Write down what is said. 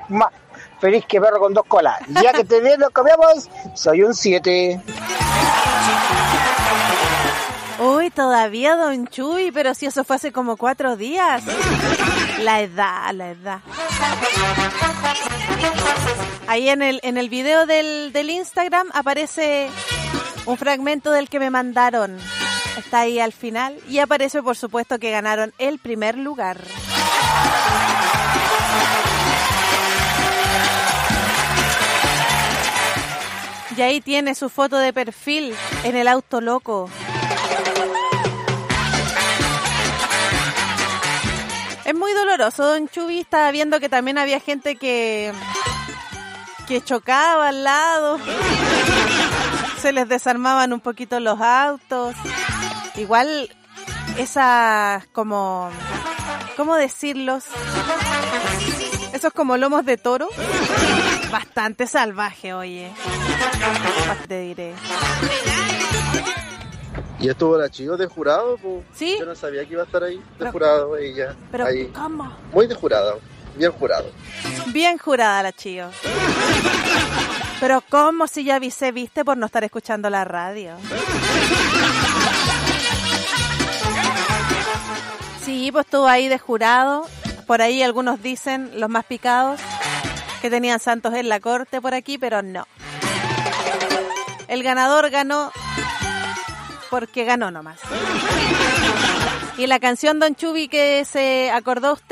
Feliz que perro con 2 colas. Ya que te bien lo cambiamos, soy un 7. Uy, todavía Don Chuy, pero si eso fue hace como 4 días. La edad. Ahí en el video del Instagram aparece un fragmento del que me mandaron. Está ahí al final y aparece, por supuesto, que ganaron el primer lugar. Y ahí tiene su foto de perfil en el auto loco. Es muy doloroso, Don Chubi. Estaba viendo que también había gente que chocaba al lado. Se les desarmaban un poquito los autos. Igual esas como... ¿Cómo decirlos? Esos como lomos de toro. Bastante salvaje, oye. Te diré. ¿Y estuvo la Chío de jurado? Pues, ¿sí? Yo no sabía que iba a estar ahí de jurado ella. ¿Pero ahí. cómo? Muy de jurado, bien jurado. Bien jurada la Chío. Pero ¿cómo si ya avisé, viste, por no estar escuchando la radio? Sí, pues estuvo ahí de jurado. Por ahí algunos dicen, los más picados, que tenían santos en la corte por aquí, pero no. El ganador ganó porque ganó nomás. Y la canción, Don Chubi, que se acordó usted,